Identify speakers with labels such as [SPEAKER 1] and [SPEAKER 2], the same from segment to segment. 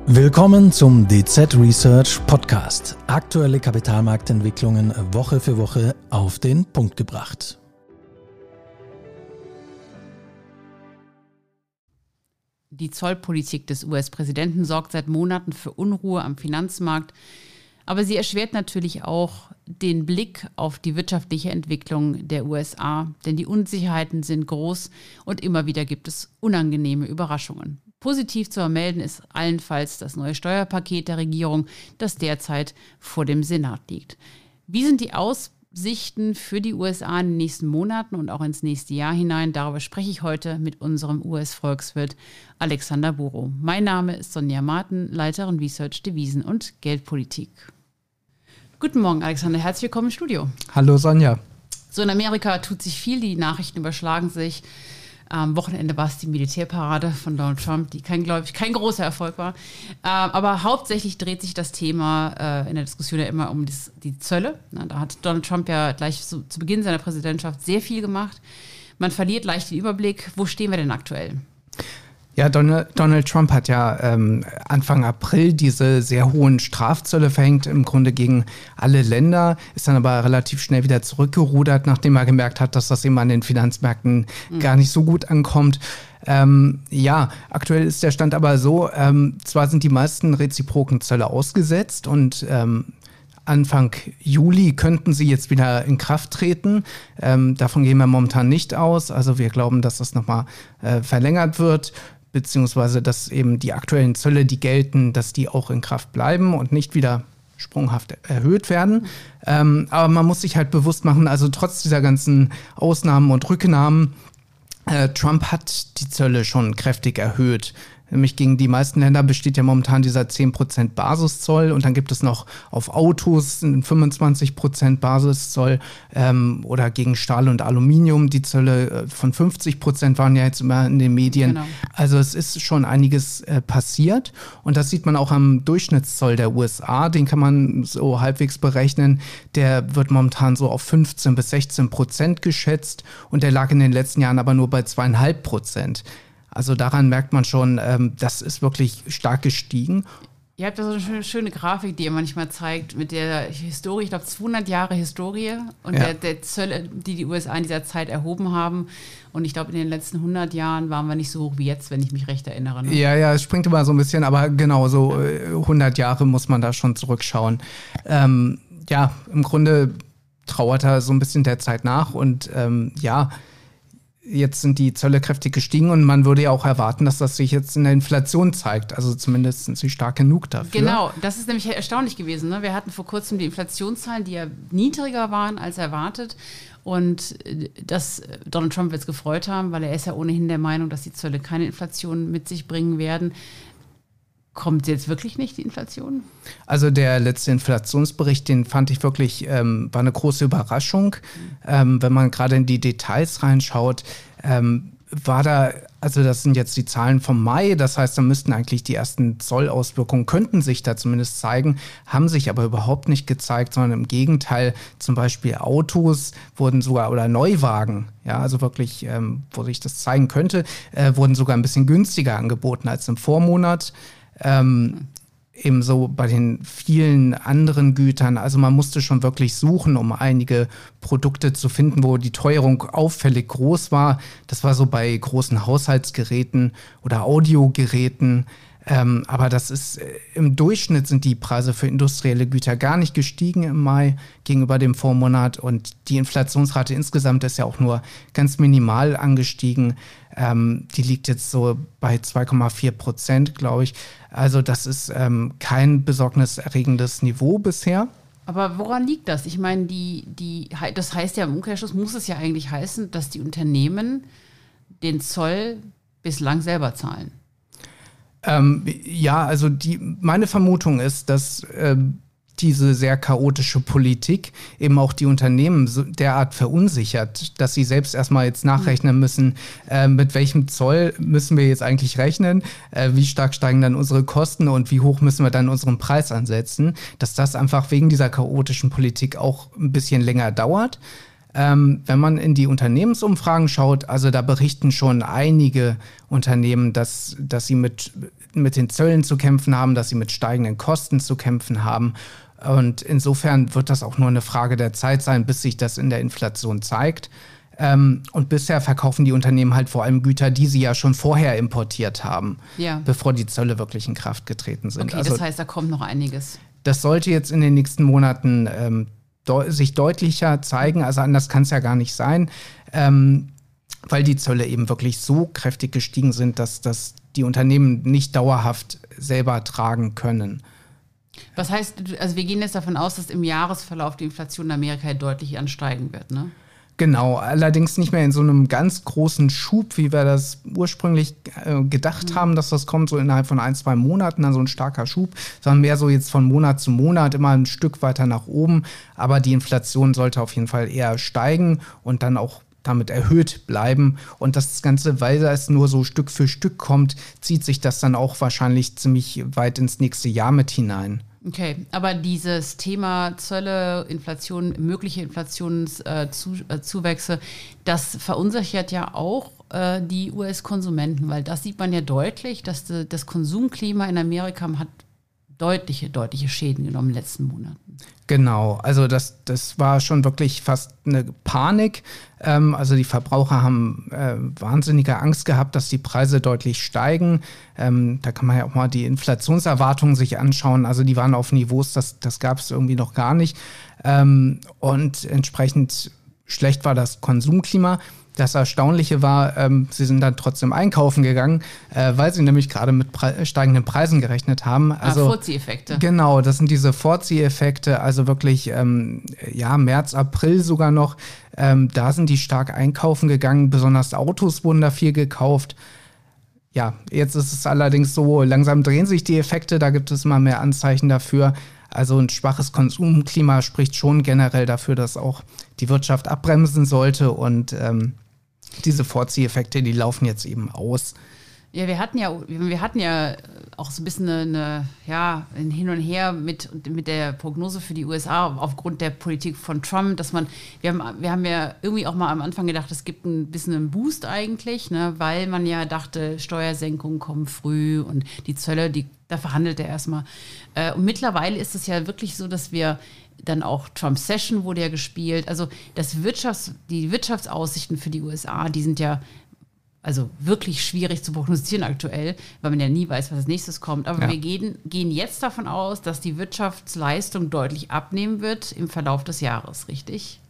[SPEAKER 1] Willkommen zum DZ Research Podcast. Aktuelle Kapitalmarktentwicklungen Woche für Woche auf den Punkt gebracht.
[SPEAKER 2] Die Zollpolitik des US-Präsidenten sorgt seit Monaten für Unruhe am Finanzmarkt, aber sie erschwert natürlich auch den Blick auf die wirtschaftliche Entwicklung der USA, denn die Unsicherheiten sind groß und immer wieder gibt es unangenehme Überraschungen. Positiv zu vermelden ist allenfalls das neue Steuerpaket der Regierung, das derzeit vor dem Senat liegt. Wie sind die Aussichten für die USA in den nächsten Monaten und auch ins nächste Jahr hinein? Darüber spreche ich heute mit unserem US-Volkswirt Alexander Buro. Mein Name ist Sonja Marten, Leiterin Research Devisen und Geldpolitik. Guten Morgen, Alexander. Herzlich willkommen im Studio.
[SPEAKER 3] Hallo, Sonja.
[SPEAKER 2] So, in Amerika tut sich viel, die Nachrichten überschlagen sich. Am Wochenende war es die Militärparade von Donald Trump, die kein großer Erfolg war. Aber hauptsächlich dreht sich das Thema in der Diskussion ja immer um die Zölle. Da hat Donald Trump ja gleich zu Beginn seiner Präsidentschaft sehr viel gemacht. Man verliert leicht den Überblick. Wo stehen wir denn aktuell?
[SPEAKER 3] Ja, Donald Trump hat ja Anfang April diese sehr hohen Strafzölle verhängt, im Grunde gegen alle Länder, ist dann aber relativ schnell wieder zurückgerudert, nachdem er gemerkt hat, dass das eben an den Finanzmärkten gar nicht so gut ankommt. Aktuell ist der Stand aber so, zwar sind die meisten reziproken Zölle ausgesetzt und Anfang Juli könnten sie jetzt wieder in Kraft treten. Davon gehen wir momentan nicht aus. Also wir glauben, dass das nochmal verlängert wird, beziehungsweise dass eben die aktuellen Zölle, die gelten, dass die auch in Kraft bleiben und nicht wieder sprunghaft erhöht werden. Aber man muss sich halt bewusst machen, also trotz dieser ganzen Ausnahmen und Rücknahmen, Trump hat die Zölle schon kräftig erhöht. Nämlich gegen die meisten Länder besteht ja momentan dieser 10% Basiszoll und dann gibt es noch auf Autos einen 25% Basiszoll oder gegen Stahl und Aluminium. Die Zölle von 50% waren ja jetzt immer in den Medien. Genau. Also es ist schon einiges passiert und das sieht man auch am Durchschnittszoll der USA. Den kann man so halbwegs berechnen. Der wird momentan so auf 15-16% geschätzt und der lag in den letzten Jahren aber nur bei 2,5%. Also daran merkt man schon, das ist wirklich stark gestiegen.
[SPEAKER 2] Ihr habt da so eine schöne Grafik, die ihr manchmal zeigt, mit der Historie, ich glaube 200 Jahre Historie und der Zölle, die die USA in dieser Zeit erhoben haben. Und ich glaube, in den letzten 100 Jahren waren wir nicht so hoch wie jetzt, wenn ich mich recht erinnere. Ne?
[SPEAKER 3] Ja, es springt immer so ein bisschen, aber genau, so 100 Jahre muss man da schon zurückschauen. Im Grunde trauert er so ein bisschen der Zeit nach und jetzt sind die Zölle kräftig gestiegen und man würde ja auch erwarten, dass das sich jetzt in der Inflation zeigt. Also zumindest sind sie stark genug dafür.
[SPEAKER 2] Genau, das ist nämlich erstaunlich gewesen. Ne? Wir hatten vor kurzem die Inflationszahlen, die ja niedriger waren als erwartet. Und dass Donald Trump wird es gefreut haben, weil er ist ja ohnehin der Meinung, dass die Zölle keine Inflation mit sich bringen werden. Kommt jetzt wirklich nicht die Inflation? Also der letzte Inflationsbericht, den fand ich wirklich, war eine große Überraschung.
[SPEAKER 3] Wenn man gerade in die Details reinschaut, das sind jetzt die Zahlen vom Mai, das heißt, da müssten eigentlich die ersten Zollauswirkungen, könnten sich da zumindest zeigen, haben sich aber überhaupt nicht gezeigt, sondern im Gegenteil, zum Beispiel Autos wurden sogar, oder Neuwagen, ja, also wirklich, wo sich das zeigen könnte, wurden sogar ein bisschen günstiger angeboten als im Vormonat. Ebenso bei den vielen anderen Gütern. Also man musste schon wirklich suchen, um einige Produkte zu finden, wo die Teuerung auffällig groß war. Das war so bei großen Haushaltsgeräten oder Audiogeräten. Aber das ist im Durchschnitt sind die Preise für industrielle Güter gar nicht gestiegen im Mai gegenüber dem Vormonat. Und die Inflationsrate insgesamt ist ja auch nur ganz minimal angestiegen. Die liegt jetzt so bei 2,4%, glaube ich. Also das ist kein besorgniserregendes Niveau bisher.
[SPEAKER 2] Aber woran liegt das? Ich meine, das heißt ja im Umkehrschluss, muss es ja eigentlich heißen, dass die Unternehmen den Zoll bislang selber zahlen.
[SPEAKER 3] Meine Vermutung ist, dass diese sehr chaotische Politik eben auch die Unternehmen so derart verunsichert, dass sie selbst erstmal jetzt nachrechnen müssen, mit welchem Zoll müssen wir jetzt eigentlich rechnen, wie stark steigen dann unsere Kosten und wie hoch müssen wir dann unseren Preis ansetzen, dass das einfach wegen dieser chaotischen Politik auch ein bisschen länger dauert. Wenn man in die Unternehmensumfragen schaut, also da berichten schon einige Unternehmen, dass sie mit mit den Zöllen zu kämpfen haben, dass sie mit steigenden Kosten zu kämpfen haben. Und insofern wird das auch nur eine Frage der Zeit sein, bis sich das in der Inflation zeigt. Und bisher verkaufen die Unternehmen halt vor allem Güter, die sie ja schon vorher importiert haben, bevor die Zölle wirklich in Kraft getreten sind.
[SPEAKER 2] Okay, das heißt, da kommt noch einiges.
[SPEAKER 3] Das sollte jetzt in den nächsten Monaten sich deutlicher zeigen. Also anders kann es ja gar nicht sein, weil die Zölle eben wirklich so kräftig gestiegen sind, dass die Unternehmen nicht dauerhaft selber tragen können.
[SPEAKER 2] Was heißt, also wir gehen jetzt davon aus, dass im Jahresverlauf die Inflation in Amerika deutlich ansteigen wird, ne?
[SPEAKER 3] Genau, allerdings nicht mehr in so einem ganz großen Schub, wie wir das ursprünglich gedacht haben, dass das kommt, so innerhalb von 1-2 Monaten, dann so ein starker Schub, sondern mehr so jetzt von Monat zu Monat immer ein Stück weiter nach oben. Aber die Inflation sollte auf jeden Fall eher steigen und dann auch damit erhöht bleiben. Und das Ganze, weil das nur so Stück für Stück kommt, zieht sich das dann auch wahrscheinlich ziemlich weit ins nächste Jahr mit hinein.
[SPEAKER 2] Okay, aber dieses Thema Zölle, Inflation, mögliche Inflationszuwächse, das verunsichert ja auch die US-Konsumenten, weil das sieht man ja deutlich, dass das Konsumklima in Amerika hat deutliche Schäden genommen in den letzten Monaten.
[SPEAKER 3] Genau, also das war schon wirklich fast eine Panik. Also die Verbraucher haben wahnsinnige Angst gehabt, dass die Preise deutlich steigen. Da kann man ja auch mal die Inflationserwartungen sich anschauen. Also die waren auf Niveaus, das gab es irgendwie noch gar nicht. Und entsprechend schlecht war das Konsumklima. Das Erstaunliche war, sie sind dann trotzdem einkaufen gegangen, weil sie nämlich gerade mit steigenden Preisen gerechnet haben. Also
[SPEAKER 2] Vorzieheffekte.
[SPEAKER 3] Genau, das sind diese Vorzieheffekte, also wirklich März, April sogar noch. Da sind die stark einkaufen gegangen, besonders Autos wurden da viel gekauft. Ja, jetzt ist es allerdings so, langsam drehen sich die Effekte, da gibt es immer mehr Anzeichen dafür. Also ein schwaches Konsumklima spricht schon generell dafür, dass auch die Wirtschaft abbremsen sollte und diese Vorzieheffekte, die laufen jetzt eben aus.
[SPEAKER 2] Ja, wir hatten ja auch so ein bisschen ein Hin und Her mit der Prognose für die USA aufgrund der Politik von Trump, dass wir haben ja irgendwie auch mal am Anfang gedacht, es gibt ein bisschen einen Boost eigentlich, ne, weil man ja dachte, Steuersenkungen kommen früh und die Zölle, da verhandelt er erstmal. Und mittlerweile ist es ja wirklich so, dass wir dann auch Trump Session wurde ja gespielt. Also die Wirtschaftsaussichten für die USA, die sind ja also wirklich schwierig zu prognostizieren aktuell, weil man ja nie weiß, was als nächstes kommt. Aber wir gehen jetzt davon aus, dass die Wirtschaftsleistung deutlich abnehmen wird im Verlauf des Jahres, richtig?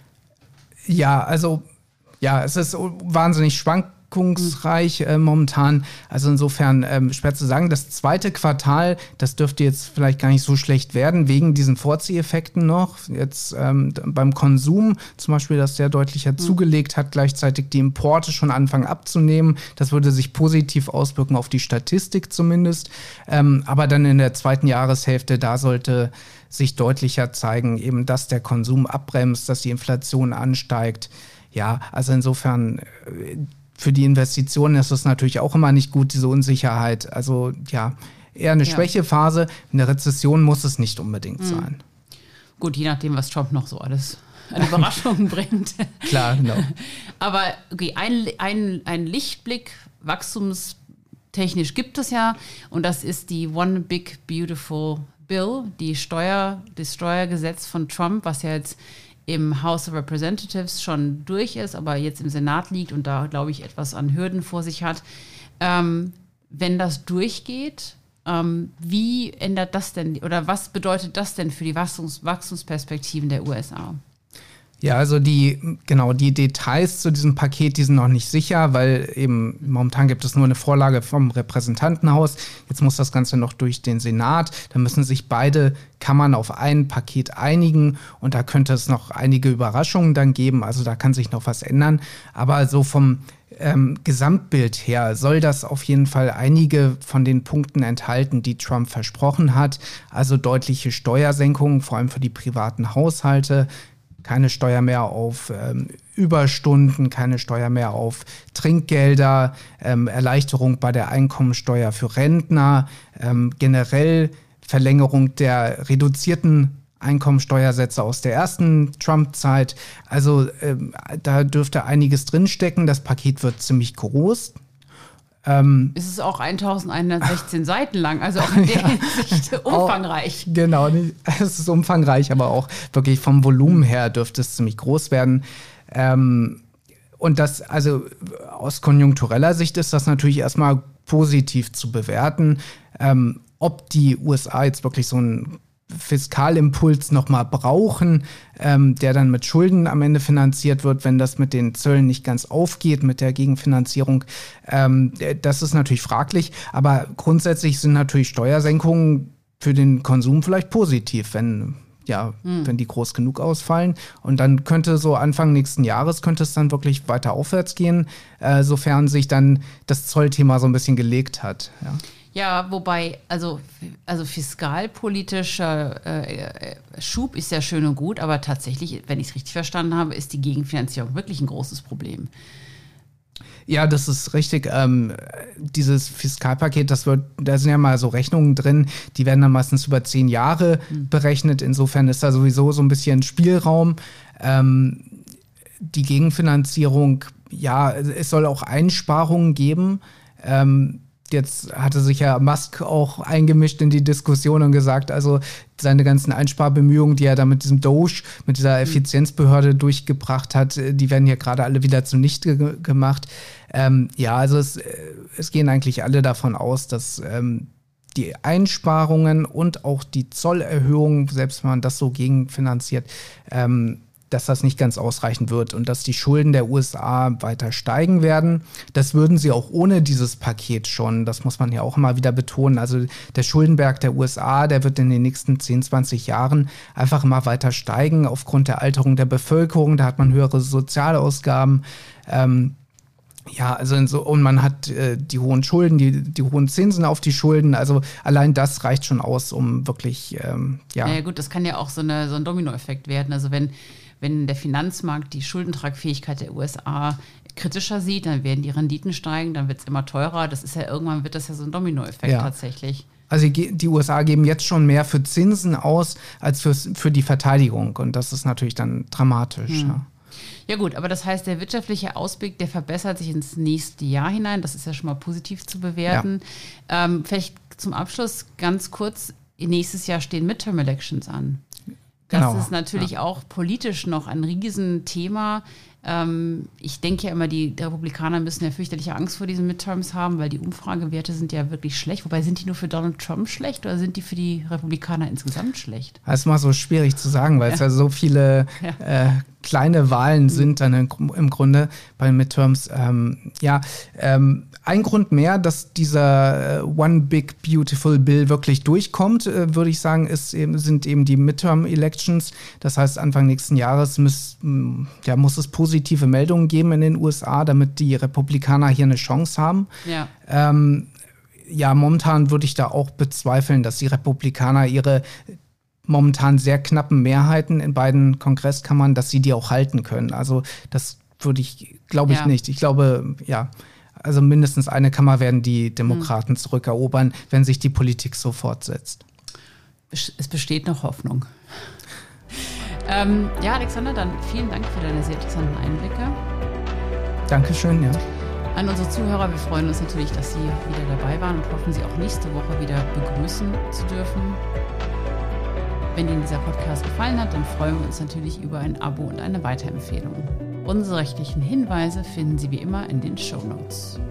[SPEAKER 3] Ja, also es ist wahnsinnig schwankungsreich momentan. Also insofern schwer zu sagen. Das zweite Quartal, das dürfte jetzt vielleicht gar nicht so schlecht werden, wegen diesen Vorzieheffekten noch. Jetzt beim Konsum zum Beispiel, dass der deutlicher zugelegt hat, gleichzeitig die Importe schon anfangen abzunehmen. Das würde sich positiv auswirken auf die Statistik zumindest. Aber dann in der zweiten Jahreshälfte, da sollte sich deutlicher zeigen, eben, dass der Konsum abbremst, dass die Inflation ansteigt. Ja, also insofern für die Investitionen ist es natürlich auch immer nicht gut, diese Unsicherheit. Also ja, eher eine Schwächephase. Eine Rezession muss es nicht unbedingt sein.
[SPEAKER 2] Gut, je nachdem, was Trump noch so alles an Überraschungen bringt.
[SPEAKER 3] Klar, genau.
[SPEAKER 2] Aber okay, ein Lichtblick, wachstumstechnisch gibt es ja. Und das ist die One Big Beautiful Bill, das Steuergesetz von Trump, was ja jetzt im House of Representatives schon durch ist, aber jetzt im Senat liegt und da, glaube ich, etwas an Hürden vor sich hat. Wenn das durchgeht, wie ändert das denn oder was bedeutet das denn für die Wachstumsperspektiven der USA?
[SPEAKER 3] Ja, also die Details zu diesem Paket, die sind noch nicht sicher, weil eben momentan gibt es nur eine Vorlage vom Repräsentantenhaus. Jetzt muss das Ganze noch durch den Senat. Da müssen sich beide Kammern auf ein Paket einigen und da könnte es noch einige Überraschungen dann geben. Also da kann sich noch was ändern. Aber so vom Gesamtbild her soll das auf jeden Fall einige von den Punkten enthalten, die Trump versprochen hat. Also deutliche Steuersenkungen, vor allem für die privaten Haushalte. Keine Steuer mehr auf Überstunden, keine Steuer mehr auf Trinkgelder, Erleichterung bei der Einkommensteuer für Rentner, generell Verlängerung der reduzierten Einkommensteuersätze aus der ersten Trump-Zeit. Also da dürfte einiges drinstecken. Das Paket wird ziemlich groß.
[SPEAKER 2] Es ist auch 1116 Seiten lang, also auch in der Hinsicht umfangreich.
[SPEAKER 3] Genau, es ist umfangreich, aber auch wirklich vom Volumen her dürfte es ziemlich groß werden. Und das, also aus konjunktureller Sicht ist das natürlich erstmal positiv zu bewerten. Ob die USA jetzt wirklich so einen Fiskalimpuls nochmal brauchen, der dann mit Schulden am Ende finanziert wird, wenn das mit den Zöllen nicht ganz aufgeht, mit der Gegenfinanzierung, das ist natürlich fraglich. Aber grundsätzlich sind natürlich Steuersenkungen für den Konsum vielleicht positiv, wenn die groß genug ausfallen. Und dann könnte so Anfang nächsten Jahres könnte es dann wirklich weiter aufwärts gehen, sofern sich dann das Zollthema so ein bisschen gelegt hat.
[SPEAKER 2] Ja, wobei, also fiskalpolitischer Schub ist ja schön und gut, aber tatsächlich, wenn ich es richtig verstanden habe, ist die Gegenfinanzierung wirklich ein großes Problem.
[SPEAKER 3] Ja, das ist richtig. Dieses Fiskalpaket, da sind ja mal so Rechnungen drin, die werden dann meistens über 10 Jahre berechnet. Insofern ist da sowieso so ein bisschen Spielraum. Die Gegenfinanzierung, ja, es soll auch Einsparungen geben. Jetzt hatte sich ja Musk auch eingemischt in die Diskussion und gesagt, also seine ganzen Einsparbemühungen, die er da mit diesem Doge, mit dieser Effizienzbehörde durchgebracht hat, die werden hier gerade alle wieder zunichte gemacht. Also es gehen eigentlich alle davon aus, dass die Einsparungen und auch die Zollerhöhungen, selbst wenn man das so gegenfinanziert, dass das nicht ganz ausreichen wird und dass die Schulden der USA weiter steigen werden. Das würden sie auch ohne dieses Paket schon, das muss man ja auch immer wieder betonen. Also der Schuldenberg der USA, der wird in den nächsten 10, 20 Jahren einfach immer weiter steigen aufgrund der Alterung der Bevölkerung. Da hat man höhere Sozialausgaben. Und man hat die hohen Schulden, die hohen Zinsen auf die Schulden. Also allein das reicht schon aus, um wirklich,
[SPEAKER 2] Ja gut, das kann ja auch so ein Dominoeffekt werden. Also wenn der Finanzmarkt die Schuldentragfähigkeit der USA kritischer sieht, dann werden die Renditen steigen, dann wird es immer teurer. Das ist ja irgendwann wird das ja so ein Dominoeffekt tatsächlich.
[SPEAKER 3] Also die USA geben jetzt schon mehr für Zinsen aus als für die Verteidigung. Und das ist natürlich dann dramatisch.
[SPEAKER 2] Ja gut, aber das heißt, der wirtschaftliche Ausblick, der verbessert sich ins nächste Jahr hinein. Das ist ja schon mal positiv zu bewerten. Vielleicht zum Abschluss ganz kurz, nächstes Jahr stehen Midterm-Elections an. Das ist natürlich auch politisch noch ein Riesenthema. Ich denke ja immer, die Republikaner müssen ja fürchterliche Angst vor diesen Midterms haben, weil die Umfragewerte sind ja wirklich schlecht. Wobei, sind die nur für Donald Trump schlecht oder sind die für die Republikaner insgesamt schlecht?
[SPEAKER 3] Das ist mal so schwierig zu sagen, weil es ja so viele kleine Wahlen sind dann im Grunde bei den Midterms. Ein Grund mehr, dass dieser One Big Beautiful Bill wirklich durchkommt, würde ich sagen, sind eben die Midterm-Elections. Das heißt, Anfang nächsten Jahres muss es positive Meldungen geben in den USA, damit die Republikaner hier eine Chance haben. Momentan würde ich da auch bezweifeln, dass die Republikaner ihre momentan sehr knappen Mehrheiten in beiden Kongresskammern, dass sie die auch halten können. Also das glaube ich nicht. Ich glaube, also mindestens eine Kammer werden die Demokraten zurückerobern, wenn sich die Politik so fortsetzt.
[SPEAKER 2] Es besteht noch Hoffnung. Alexander, dann vielen Dank für deine sehr interessanten Einblicke.
[SPEAKER 3] Dankeschön, ja.
[SPEAKER 2] An unsere Zuhörer, wir freuen uns natürlich, dass Sie wieder dabei waren und hoffen, Sie auch nächste Woche wieder begrüßen zu dürfen. Wenn Ihnen dieser Podcast gefallen hat, dann freuen wir uns natürlich über ein Abo und eine Weiterempfehlung. Unsere rechtlichen Hinweise finden Sie wie immer in den Shownotes.